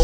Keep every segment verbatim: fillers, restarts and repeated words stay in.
go.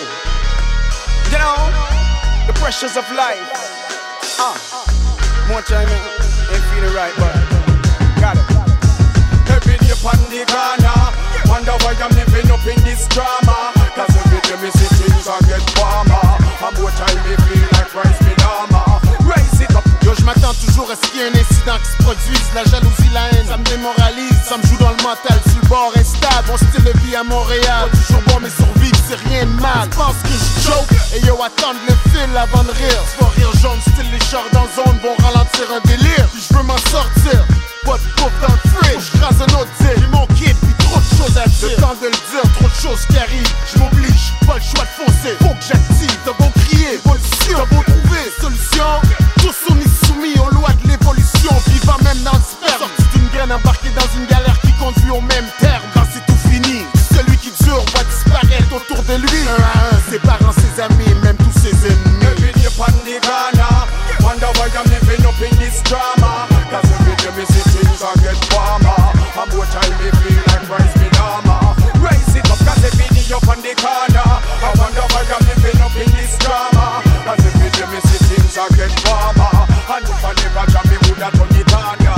You know, the pressures of life. Ah, uh, more time, ain't feeling right, but got it. Every day on the corner, wonder why I'm living up in this drama. Cause every day me see things I get warmer. And more time me feel like rise me dama. Raise it up. Yo, je m'attends toujours à ce qu'il y ait un incident qui se produise. La jalousie, la haine, ça me démoralise. Ça me joue dans le mental, sur le bord instable. Mon style de vie à Montréal, pas toujours bon mais survivre, c'est rien de mal. Je pense que je joke, et yo, attendre le fil avant de rire. Tu vas rire jaune, style les chars dans zone vont ralentir un délire. Puis je veux m'en sortir, pas de pouf dans le fridge. Je crase un autre deal, j'ai mon kid, puis trop de choses à dire. Le temps de le dire, trop de choses qui arrivent. Je m'oblige, pas le choix de foncer. Faut que j'active, t'as beau crier, évolution, t'as beau trouver solution. Tous soumis, soumis aux lois de l'évolution. Vivant même dans le sperme, sorti d'une graine embarqué dans une galère qui conduit au même terme. Quand c'est tout fini, celui qui dure va disparaître autour de lui. Un à un, ses parents, ses amis, même tous ses ennemis. Every day on the corner, wonder why I'm living up in this drama. Cause every day me see things I get warmer. And more time me feel like rise me dama. Raise it up cause every day up on the corner, I wonder why I'm living up in this drama. Cause every day me see things I get warmer. And if I never jam me woulda turn it on ya.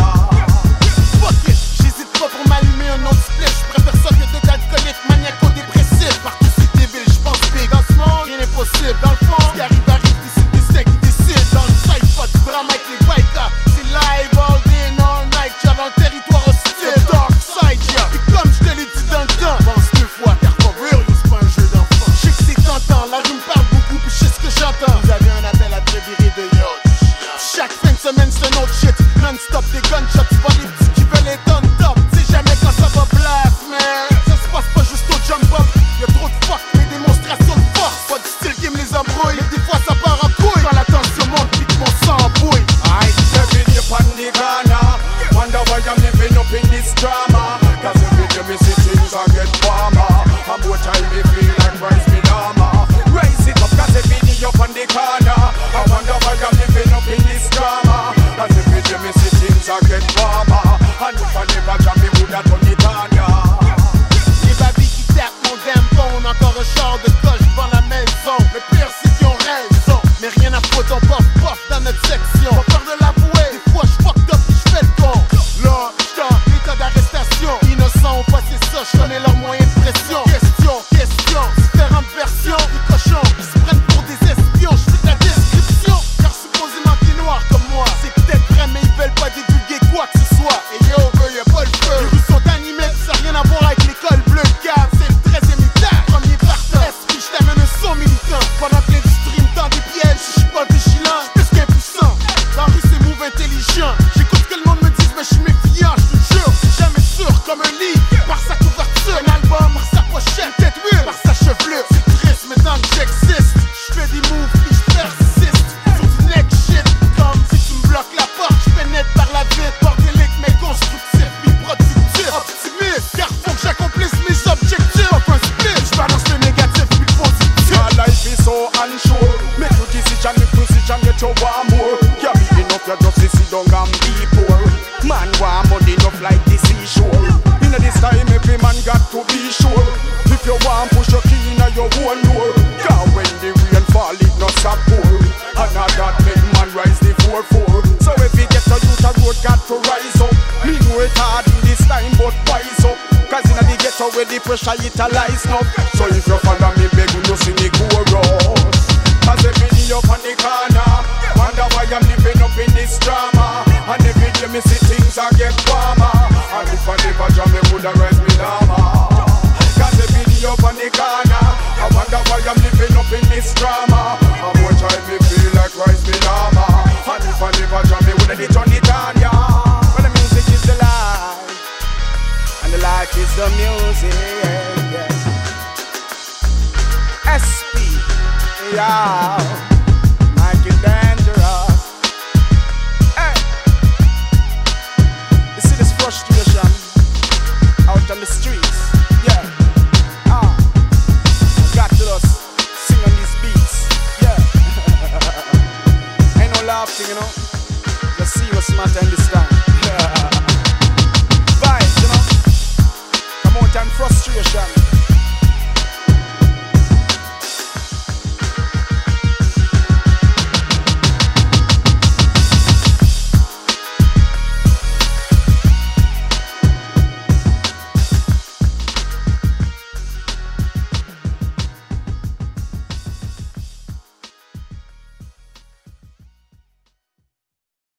Fuck it, j'hésite pas pour m'allumer un autre split. J'préfère ça que d'être alcoolique, maniaco-dépressif. Partout c'est débile, j'pense big. Dans ce monde, rien n'est possible. Dans le fond, ce qui arrive arrive, puis c'est le destin qui décide. Dans le side, pas de drame avec les bikers. C'est live all day and all night. J'ai dans le territoire hostile, dark side, yeah. Et comme je te l'ai dit dans le temps, pense deux fois, car for real, yo, c'est pas un jeu d'enfant. J'sais que c'est tentant, la rue me parle beaucoup, puis j'sais ce que j'entends. Vous avez un appel à prévirer de yo. Chaque fin de semaine c'est un autre shit. Non-stop des gunshots, tu vois les petits qui veulent être on top. C'est jamais quand ça va blast, man. Ça se passe pas juste au jump up. Y'a trop de fuck, mes démonstrations de force. Pas du style qui me les embrouille. Mais des fois ça part en couille. Quand la tension monte, puis que mon sang embrouille. I every day on the corner, wonder why I'm living up in this drama. Cause every day me see things I get warmer. And more time me feel like rise me dama. Raise it up cause every day up on the corner, I wonder why I'm living up in this drama. Cause every day me see things I get warmer. And if I never jam me woulda turn it on ya. Les babies qui tapent mon damn phone. Encore un char de coche devant la maison. Le pire c'est qu'ils ont raison. Mais rien à foutre, on puff puff dans notre section. Pas peur de l'avouer, des fois j'fucked up puis j'fais le con. Là, j'suis en état d'arrestation. Innocents ont passé ça, j'connais leurs moyens de pression. Question, question, différentes versions. Des cochons qui se prennent pour des espions. J'fais de la description, car supposément t'es noir comme moi. C'est peut-être vrai mais ils veulent pas divulguer quoi que ce soit. Et yo, veut y'a pas le feu. Les rues sont animées, ça n'a rien à voir avec l'école bleue. Cave, c'est le treizième étage. Premier partant, esprit, j't'amène un son militant. Pendant que l'industrie me tend des pièges, j'suis pas vigilant, j'suis plus qu'impuissant. La rue c'est move intelligent. J'écoute ce que le monde me dise, mais j'suis méfiant, j'te jure. C'est jamais sûr comme un livre, par sa couverture. Un album, par sa pochette, tête huile, par sa chevelure. C'est triste, mais tant que j'existe, j'fais des moves, puis j'persiste. Sur du neck shit, comme si tu me bloques la porte, j'pénètre par la vitre. Bordélique, mais constructif, puis productif. Optimiste, car faut que j'accomplisse mes objectifs. Pas un split, j'balance le négatif, puis le positif. Your life is so unsure. Make your decision, make precision, get your want more. You be enough, you just sit down and be poor. Man want money enough like the seashore. In this time, every man got to be sure. If you want, push your key in your own door. Cause when the rain fall, it not stop pour. And not that make man rise the four four. So if you get a youth, a road got to rise up. Me know it hard in this time, but wise up. Cause in the ghetto where the pressure it a lies up. So if you follow me, beg you no see me chorus. Cause every day up on the corner, wonder why I'm living up in this drama. And every day me see things I get warmer. And if I never jam me woulda rise me dama. Cause every day up on the corner, I wonder why I'm living up in this drama. And more time me feel like rise me dama. And if I never jam me woulda they turn it on ya. Well the music is the life, and the life is the music. Yeah. S P, yeah.